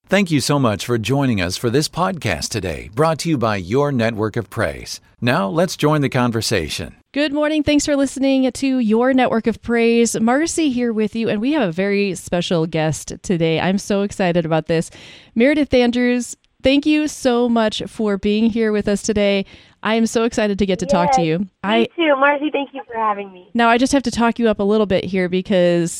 Thank you so much for joining us for this podcast today, brought to you by Your Network of Praise. Now, let's join the conversation. Good morning. Thanks for listening to Your Network of Praise. Marcy here with you, and we have a very special guest today. I'm so excited about this. Meredith Andrews, thank you so much for being here with us today. I am so excited to get to talk to you. Me too. Marcy, thank you for having me. Now, I just have to talk you up a little bit here because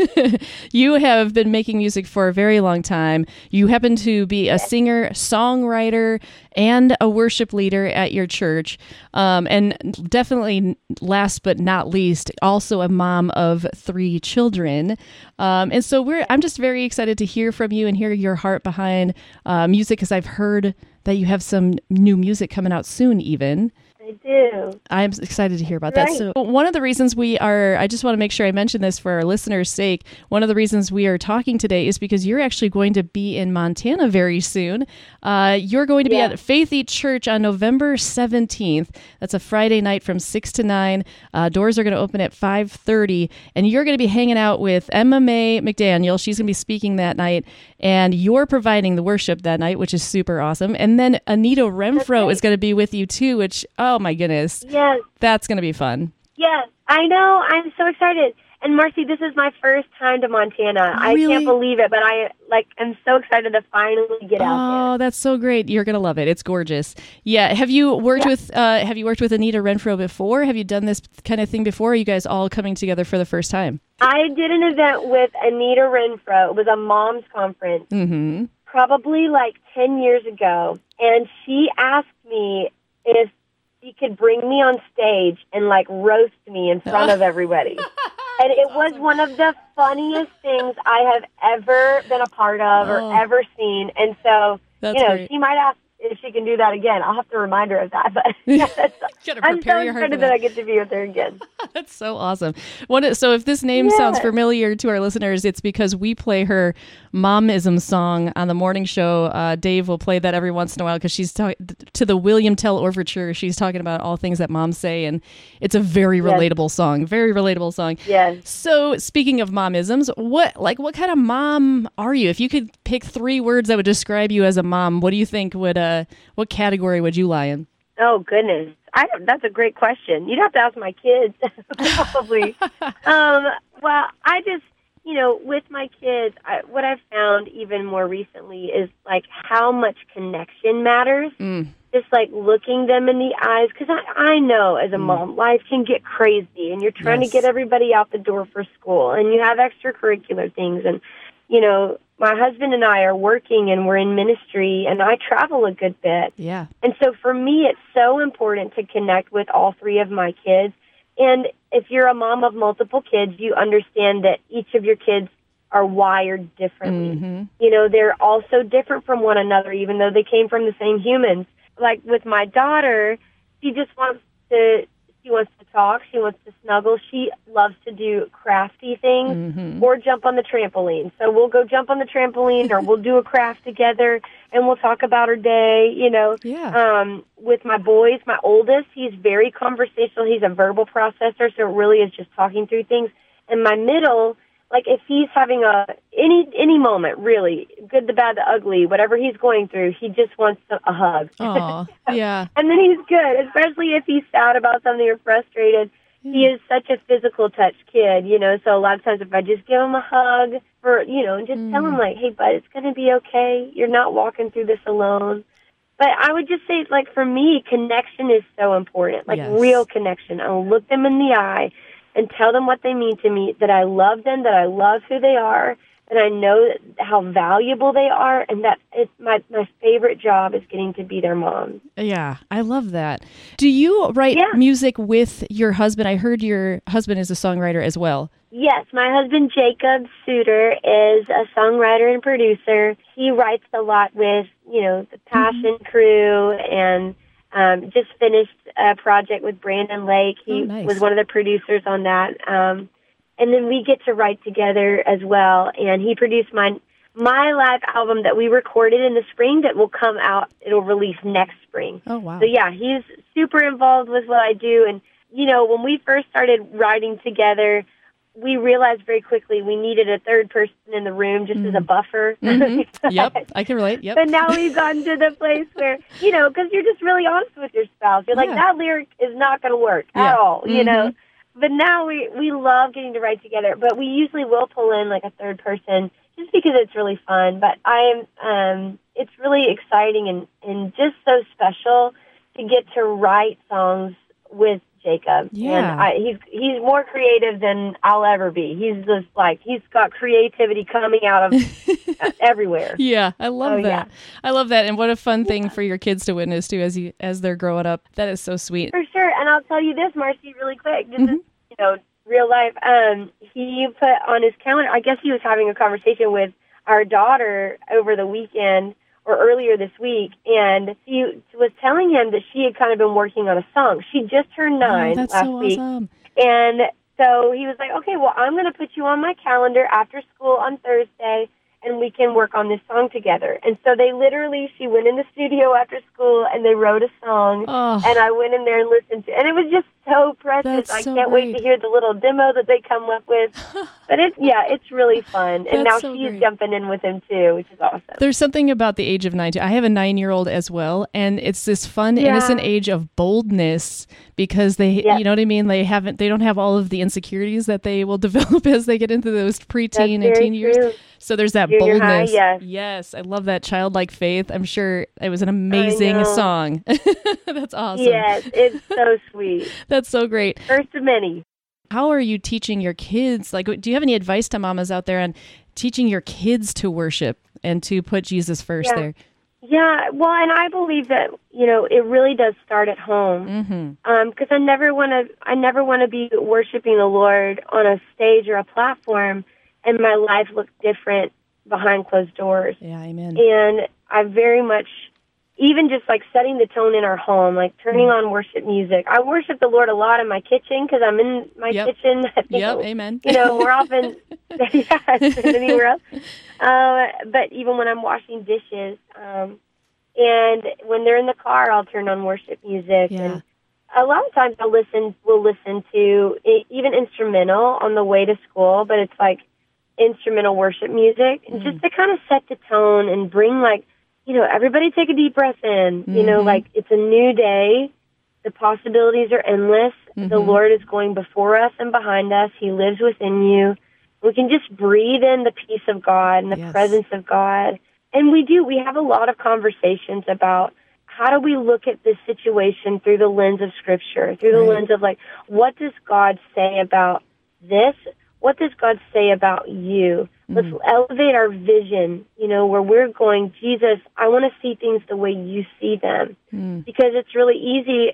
you have been making music for a very long time. You happen to be a singer, songwriter, and a worship leader at your church. And definitely, last but not least, also a mom of 3 children. And so I'm just very excited to hear from you and hear your heart behind music, because I've heard that you have some new music coming out soon even. I do. I'm excited to hear about that. So one of the reasons I just want to make sure I mention this for our listeners' sake, one of the reasons we are talking today is because you're actually going to be in Montana very soon. You're going to be at Faith Church on November 17th. That's a Friday night from 6 to 9. Doors are going to open at 5:30, and you're going to be hanging out with Emma Mae McDaniel. She's going to be speaking that night, and you're providing the worship that night, which is super awesome. And then Anita Renfro is going to be with you too, which, oh my goodness. Yes. That's going to be fun. Yes, I know. I'm so excited. And Marcy, this is my first time to Montana. Really? I can't believe it, but I'm so excited to finally get out there. Oh, that's so great. You're going to love it. It's gorgeous. Yeah. Have you worked with Anita Renfro before? Have you done this kind of thing before? Or are you guys all coming together for the first time? I did an event with Anita Renfro. It was a mom's conference. Mm-hmm. Probably 10 years ago. And she asked me if she could bring me on stage and roast me in front of everybody. And it was one of the funniest things I have ever been a part of or ever seen. And so, great. she might ask if she can do that again. I'll have to remind her of that. But I'm so excited that I get to be with her again. That's so awesome. So if this name sounds familiar to our listeners, it's because we play her momism song on the morning show. Dave will play that every once in a while because she's to the William Tell Overture. She's talking about all things that moms say, and it's a very relatable song. Very relatable song. Yes. So speaking of momisms, what kind of mom are you? If you could pick 3 words that would describe you as a mom, what do you think what category would you lie in? Oh, goodness. That's a great question. You'd have to ask my kids, probably. Well, I just, with my kids, what I've found even more recently is, how much connection matters. Just, looking them in the eyes. Because I know, as a mom, life can get crazy, and you're trying to get everybody out the door for school, and you have extracurricular things, and, my husband and I are working and we're in ministry, and I travel a good bit. Yeah. And so for me, it's so important to connect with all 3 of my kids. And if you're a mom of multiple kids, you understand that each of your kids are wired differently. Mm-hmm. They're also different from one another, even though they came from the same humans. Like with my daughter, she wants to talk. She wants to snuggle. She loves to do crafty things or jump on the trampoline. So we'll go jump on the trampoline or we'll do a craft together and we'll talk about her day, Yeah. With my boys, my oldest, he's very conversational. He's a verbal processor, so it really is just talking through things. And my middle, if he's having any moment, really, good, the bad, the ugly, whatever he's going through, he just wants a hug. Oh, yeah. And then he's good, especially if he's sad about something or frustrated. He is such a physical touch kid, so a lot of times if I just give him a hug and just tell him, hey, bud, it's going to be okay. You're not walking through this alone. But I would just say, for me, connection is so important, real connection. I'll look them in the eye and tell them what they mean to me, that I love them, that I love who they are, and I know how valuable they are, and that it's my favorite job is getting to be their mom. Yeah, I love that. Do you write music with your husband? I heard your husband is a songwriter as well. Yes, my husband, Jacob Suter, is a songwriter and producer. He writes a lot with, the Passion Crew, and just finished a project with Brandon Lake. He was one of the producers on that. And then we get to write together as well. And he produced my live album that we recorded in the spring that will come out. It'll release next spring. Oh, wow. So, yeah, he's super involved with what I do. And, when we first started writing together, we realized very quickly we needed a third person in the room just as a buffer. Mm-hmm. Yep, I can relate. Yep. But now we've gotten to the place where, because you're just really honest with your spouse. You're like, that lyric is not going to work at all, you know. But now we love getting to write together. But we usually will pull in like a third person just because it's really fun. But it's really exciting and just so special to get to write songs with Jacob. Yeah. And he's more creative than I'll ever be. He's just like, he's got creativity coming out of everywhere. Yeah, I love that. Yeah. I love that. And what a fun thing for your kids to witness too as they're growing up. That is so sweet. For sure. And I'll tell you this, Marcy, really quick. This is, real life. He put on his calendar, I guess he was having a conversation with our daughter over the weekend or earlier this week, and she was telling him that she had kind of been working on a song. She just turned 9 that's last so week. Awesome. And so he was like, okay, well, I'm going to put you on my calendar after school on Thursday, and we can work on this song together. And so she went in the studio after school, and they wrote a song, and I went in there and listened to it. And it was just so precious. I can't wait to hear the little demo that they come up with. But it's really fun. And now she's jumping in with him, too, which is awesome. There's something about the age of 9, too. I have a 9-year-old as well, and it's this fun, innocent age of boldness because they, you know what I mean? They don't have all of the insecurities that they will develop as they get into those preteen and teen years. So there's that Junior boldness. High, yes, I love that childlike faith. I'm sure it was an amazing song. That's awesome. Yes, it's so sweet. That's so great. First of many. How are you teaching your kids? Like, do you have any advice to mamas out there on teaching your kids to worship and to put Jesus first there? Yeah, well, and I believe that it really does start at home. Because I never want to be worshiping the Lord on a stage or a platform, and my life look different behind closed doors. Yeah, amen. And I very much, even just like setting the tone in our home, like turning on worship music. I worship the Lord a lot in my kitchen because I'm in my kitchen. Amen. More often than anywhere else. But even when I'm washing dishes, and when they're in the car, I'll turn on worship music. Yeah. And a lot of times we'll listen to even instrumental on the way to school, but it's like instrumental worship music, and just to kind of set the tone and bring everybody take a deep breath in. Like it's a new day. The possibilities are endless. The Lord is going before us and behind us. He lives within you. We can just breathe in the peace of God and the presence of God. And we have a lot of conversations about how do we look at this situation through the lens of Scripture, through the lens of what does God say about this? What does God say about you? Let's elevate our vision, where we're going, Jesus, I want to see things the way you see them. Because it's really easy.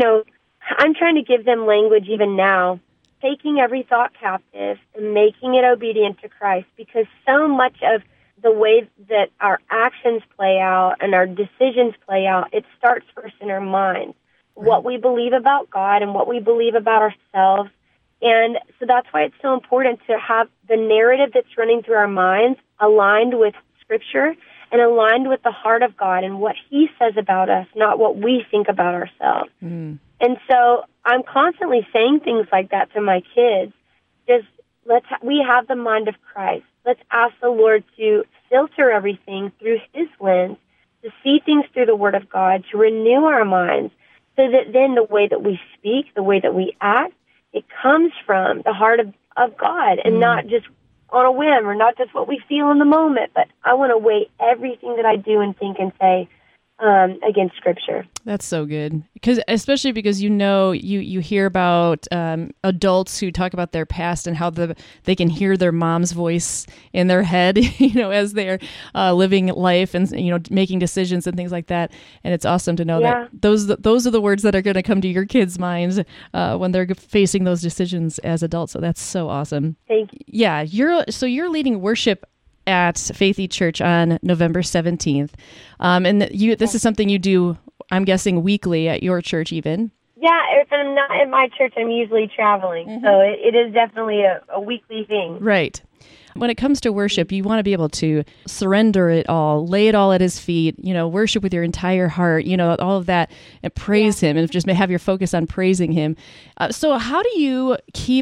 I'm trying to give them language even now, taking every thought captive and making it obedient to Christ, because so much of the way that our actions play out and our decisions play out, it starts first in our minds. What we believe about God and what we believe about ourselves. And so that's why it's so important to have the narrative that's running through our minds aligned with Scripture and aligned with the heart of God and what He says about us, not what we think about ourselves. And so I'm constantly saying things like that to my kids. Just we have the mind of Christ. Let's ask the Lord to filter everything through His lens, to see things through the Word of God, to renew our minds, so that then the way that we speak, the way that we act, it comes from the heart of God and not just on a whim or not just what we feel in the moment, but I want to weigh everything that I do and think and say against Scripture. That's so good. Especially because you hear about adults who talk about their past and how they can hear their mom's voice in their head, as they're living life and making decisions and things like that. And it's awesome to know that those are the words that are going to come to your kids' minds when they're facing those decisions as adults. So that's so awesome. Thank you. Yeah, you're leading worship at Faithy Church on November 17th. And this is something you do, I'm guessing, weekly at your church even. Yeah, if I'm not at my church, I'm usually traveling. So it is definitely a weekly thing. Right. When it comes to worship, you want to be able to surrender it all, lay it all at His feet, worship with your entire heart, all of that, and praise Him, and just have your focus on praising Him. So how do you keep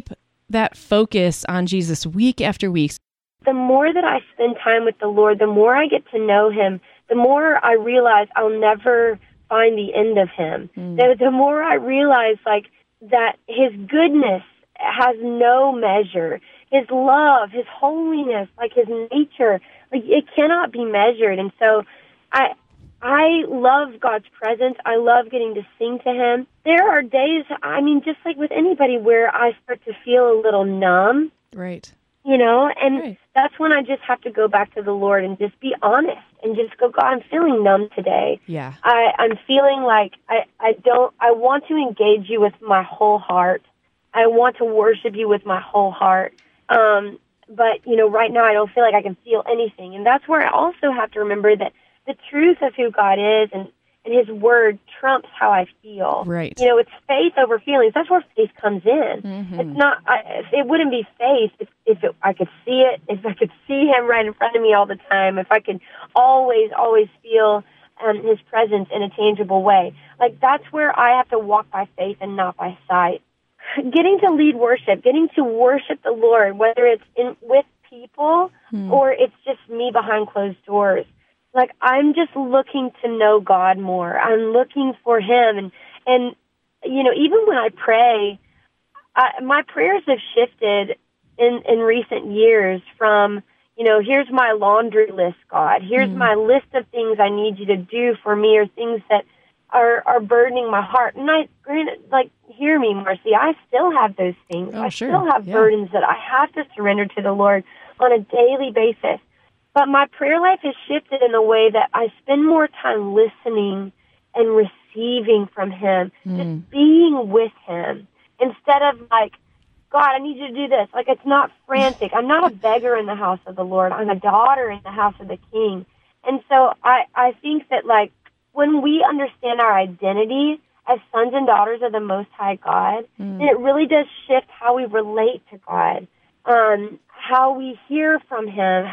that focus on Jesus week after week. The more that I spend time with the Lord, the more I get to know him, the more I realize I'll never find the end of him. The more I realize that his goodness has no measure. His love, his holiness, his nature, it cannot be measured. And so I love God's presence. I love getting to sing to him. There are days, just like with anybody, where I start to feel a little numb. Right. And that's when I just have to go back to the Lord and just be honest and just go, God, I'm feeling numb today. Yeah. I'm feeling like I want to engage you with my whole heart. I want to worship you with my whole heart. But, right now I don't feel like I can feel anything. And that's where I also have to remember that the truth of who God is and his word trumps how I feel. Right. It's faith over feelings. That's where faith comes in. Mm-hmm. It's not, it wouldn't be faith if I could see it, if I could see him right in front of me all the time, if I could always feel his presence in a tangible way. That's where I have to walk by faith and not by sight. Getting to lead worship, getting to worship the Lord, whether it's with people or it's just me behind closed doors. I'm just looking to know God more. I'm looking for him. And even when I pray, my prayers have shifted in recent years from, here's my laundry list, God. Here's my list of things I need you to do for me, or things that are burdening my heart. And hear me, Marcy, I still have those things. Oh, I sure. still have burdens that I have to surrender to the Lord on a daily basis. But my prayer life has shifted in a way that I spend more time listening and receiving from him, just being with him, instead of God, I need you to do this. It's not frantic. I'm not a beggar in the house of the Lord. I'm a daughter in the house of the King. And so I think that when we understand our identity as sons and daughters of the Most High God, then it really does shift how we relate to God, how we hear from him,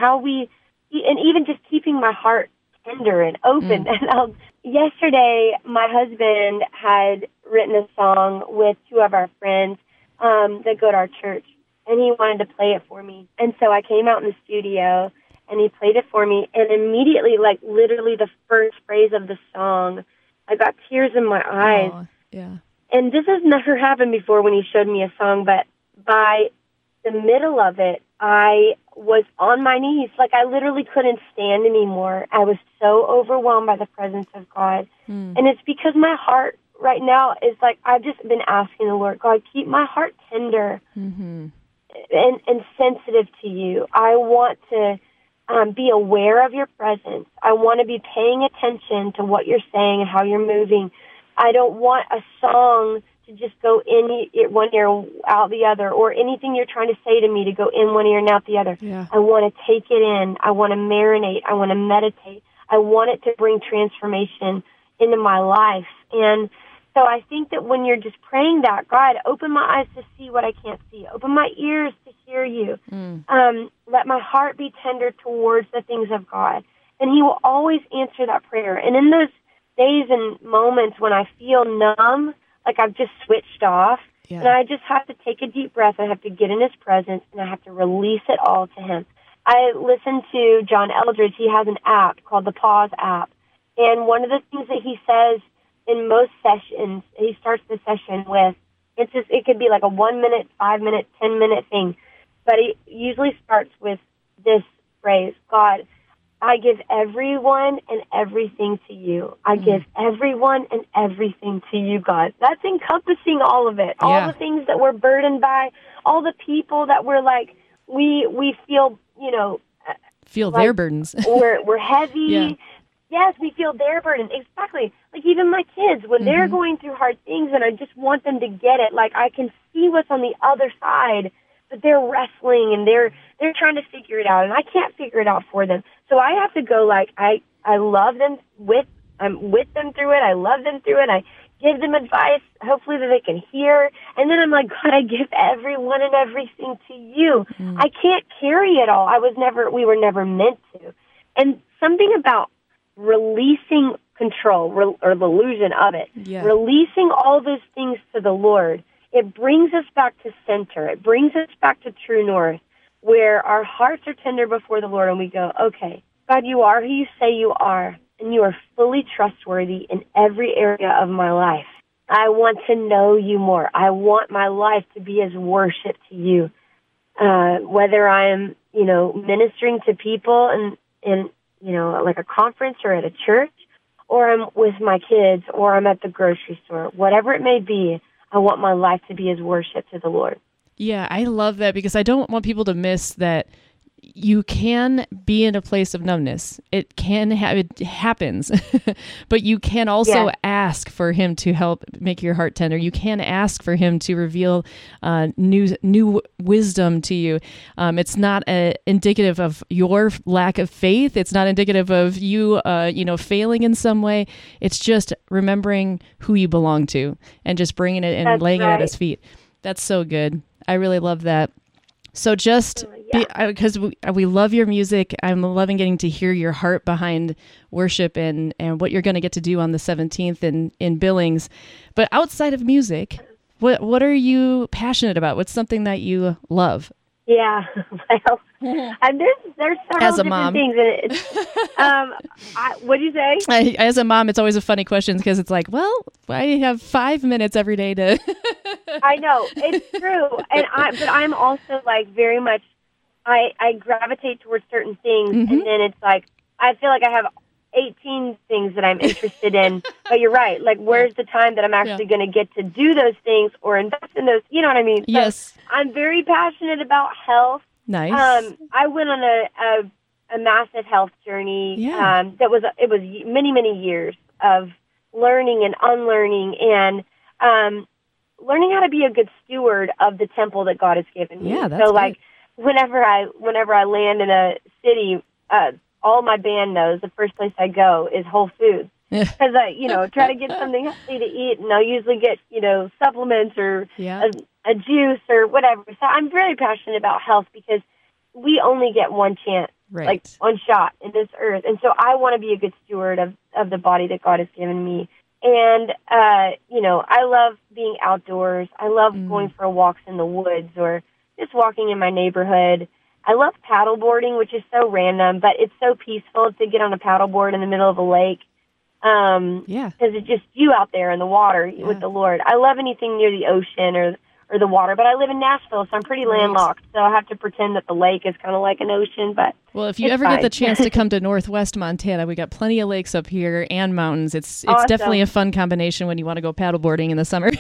and even just keeping my heart tender and open. And yesterday, my husband had written a song with two of our friends that go to our church, and he wanted to play it for me. And so I came out in the studio, and he played it for me, and immediately, literally the first phrase of the song, I got tears in my eyes. Oh, yeah. And this has never happened before when he showed me a song, but by the middle of it, I was on my knees. I literally couldn't stand anymore. I was so overwhelmed by the presence of God. And it's because my heart right now is I've just been asking the Lord, God, keep my heart tender and sensitive to you. I want to be aware of your presence. I want to be paying attention to what you're saying and how you're moving. I don't want a song to just go in one ear, out the other, or anything you're trying to say to me to go in one ear and out the other. Yeah. I want to take it in. I want to marinate. I want to meditate. I want it to bring transformation into my life. And so I think that when you're just praying that, God, open my eyes to see what I can't see. Open my ears to hear you. Let my heart be tender towards the things of God. And he will always answer that prayer. And in those days and moments when I feel numb, I've just switched off, and I just have to take a deep breath. I have to get in his presence, and I have to release it all to him. I listen to John Eldredge. He has an app called the Pause app, and one of the things that he says in most sessions, he starts the session with, it could be a 1 minute, 5 minute, 10 minute thing, but he usually starts with this phrase, God, I give everyone and everything to you. I give everyone and everything to you, God. That's encompassing all of it. All the things that we're burdened by, all the people that we're we feel, feel their burdens. we're heavy. Yeah. Yes, we feel their burden. Exactly. Even my kids, when they're going through hard things and I just want them to get it, I can see what's on the other side, but they're wrestling and they're trying to figure it out, and I can't figure it out for them. So I have to go I love them I'm with them through it. I love them through it. I give them advice, hopefully that they can hear. And then I'm God, I give everyone and everything to you. I can't carry it all. We were never meant to. And something about releasing control or the illusion of it, releasing all those things to the Lord it brings us back to center. It brings us back to true north, where our hearts are tender before the Lord and we go, okay, God, you are who you say you are, and you are fully trustworthy in every area of my life. I want to know you more. I want my life to be as worship to you. Whether I am, ministering to people in like a conference or at a church, or I'm with my kids, or I'm at the grocery store, whatever it may be, I want my life to be as worship to the Lord. Yeah, I love that, because I don't want people to miss that you can be in a place of numbness. It happens, but you can also ask for him to help make your heart tender. You can ask for him to reveal new wisdom to you. It's not indicative of your lack of faith. It's not indicative of you, failing in some way. It's just remembering who you belong to and just bringing it and laying it at his feet. That's so good. I really love that. So just because we love your music, I'm loving getting to hear your heart behind worship and what you're going to get to do on the 17th in Billings. But outside of music, what are you passionate about? What's something that you love? Yeah, well, there's several different things. What'd you say? As a mom, it's always a funny question because it's like, well, I have 5 minutes every day to. I know, it's true, but I'm also like very much. I gravitate towards certain things, and then it's like I feel like I have 18 things that I'm interested in. But you're right. Like, where's the time that I'm actually going to get to do those things or invest in those? You know what I mean? So yes. I'm very passionate about health. Nice. I went on a massive health journey. Yeah. It was many years of learning and unlearning and learning how to be a good steward of the temple that God has given me. Yeah, that's so like whenever I land in a city, all my band knows the first place I go is Whole Foods. Because I, try to get something healthy to eat, and I'll usually get, supplements or a juice or whatever. So I'm very passionate about health because we only get one chance, like one shot in this earth. And so I want to be a good steward of the body that God has given me. And, I love being outdoors. I love going for walks in the woods or just walking in my neighborhood. I love paddleboarding, which is so random, but it's so peaceful to get on a paddleboard in the middle of a lake. Because it's just you out there in the water with the Lord. I love anything near the ocean or the water, but I live in Nashville, so I'm pretty landlocked, so I have to pretend that the lake is kind of like an ocean, but well, if you ever get the chance to come to Northwest Montana, we got plenty of lakes up here and mountains. It's awesome. Definitely a fun combination when you want to go paddleboarding in the summer.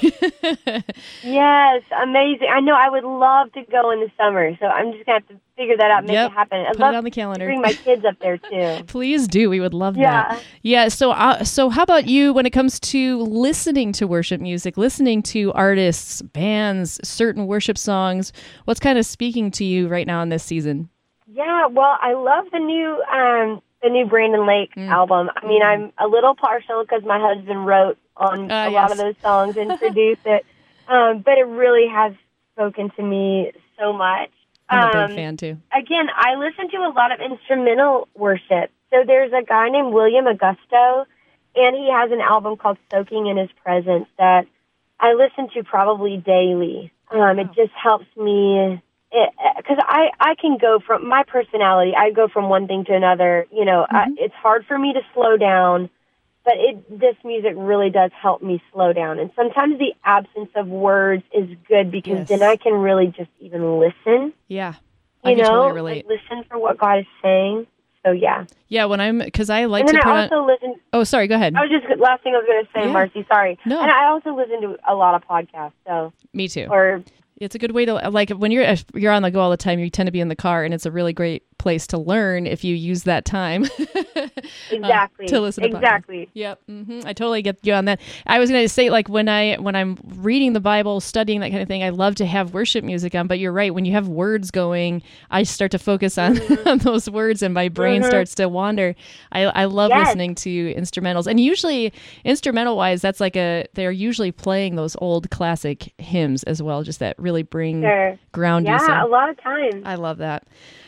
Yes, amazing. I know I would love to go in the summer, so I'm just going to have to figure that out, make it happen. I'd love it on the calendar. To bring my kids up there, too. Please do. We would love that. Yeah, so how about you when it comes to listening to worship music, listening to artists, bands, certain worship songs? What's kind of speaking to you right now in this season? Yeah, well, I love the new Brandon Lake album. I mean, I'm a little partial because my husband wrote on a lot of those songs and produced it, but it really has spoken to me so much. I'm a big fan, too. Again, I listen to a lot of instrumental worship. So there's a guy named William Augusto, and he has an album called Soaking in His Presence that I listen to probably daily. It just helps me, because I can go from, my personality, I go from one thing to another. It's hard for me to slow down, but this music really does help me slow down. And sometimes the absence of words is good because then I can really just even listen. Yeah, I can totally relate. Like listen for what God is saying. So yeah. Yeah, because I like and to then put I also listen. Oh, sorry, go ahead. Last thing I was going to say, Marcy, sorry. No. And I also listen to a lot of podcasts. So me too. Or it's a good way to, like, when you're on the go all the time, you tend to be in the car, and it's a really great place to learn if you use that time. Exactly. To listen to exactly. Yep. I totally get you on that. I was going to say, like, when I'm reading the Bible, studying that kind of thing, I love to have worship music on, but you're right. When you have words going, I start to focus on, on those words, and my brain starts to wander. I love listening to instrumentals, and usually instrumental wise, that's like they're usually playing those old classic hymns as well, just that really bring ground you. Yeah, a lot of times. I love that.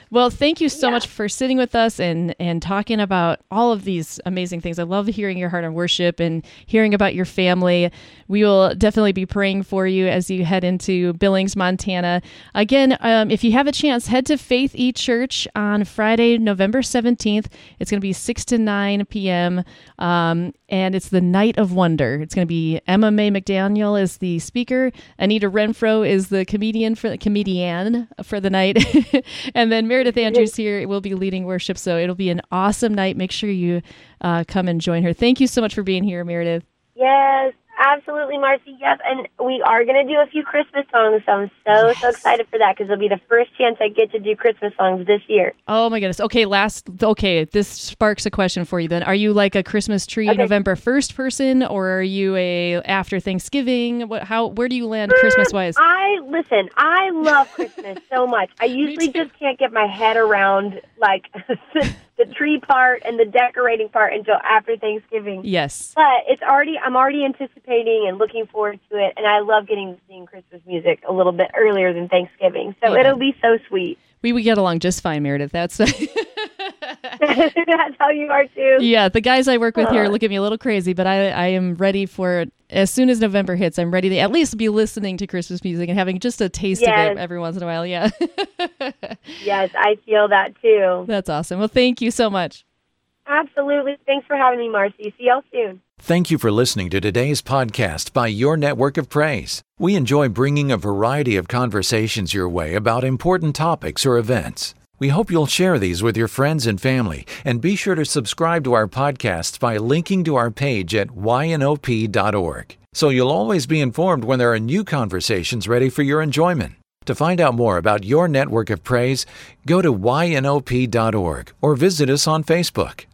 Well, thank you so much for sitting with us and talking about all of these amazing things. I love hearing your heart on worship and hearing about your family. We will definitely be praying for you as you head into Billings, Montana. Again, if you have a chance, head to Faith E Church on Friday, November 17th. It's going to be 6 to 9 p.m., and it's the Night of Wonder. It's going to be Emma Mae McDaniel is the speaker. Anita Renfro is the comedian for the night. And then Meredith Andrews here will be leading worship. So it'll be an awesome night. Make sure you come and join her. Thank you so much for being here, Meredith. Yes, absolutely, Marcy. Yes, and we are going to do a few Christmas songs. So I'm so excited for that because it'll be the first chance I get to do Christmas songs this year. Oh, my goodness. Okay, this sparks a question for you then. Are you like a Christmas tree November 1st person, or are you a after Thanksgiving? Where do you land Christmas-wise? I love Christmas so much. I usually just can't get my head around, like, the tree part and the decorating part until after Thanksgiving. Yes. But I'm already anticipating and looking forward to it, and I love getting to sing Christmas music a little bit earlier than Thanksgiving. So it'll be so sweet. We would get along just fine, Meredith. That's That's how you are too. Yeah, the guys I work with here look at me a little crazy, but I am ready for it. As soon as November hits, I'm ready to at least be listening to Christmas music and having just a taste of it every once in a while. Yeah. Yes, I feel that too. That's awesome. Well, thank you so much. Absolutely. Thanks for having me, Marcy. See y'all soon. Thank you for listening to today's podcast by Your Network of Praise. We enjoy bringing a variety of conversations your way about important topics or events. We hope you'll share these with your friends and family, and be sure to subscribe to our podcasts by linking to our page at ynop.org, so you'll always be informed when there are new conversations ready for your enjoyment. To find out more about Your Network of Praise, go to ynop.org or visit us on Facebook.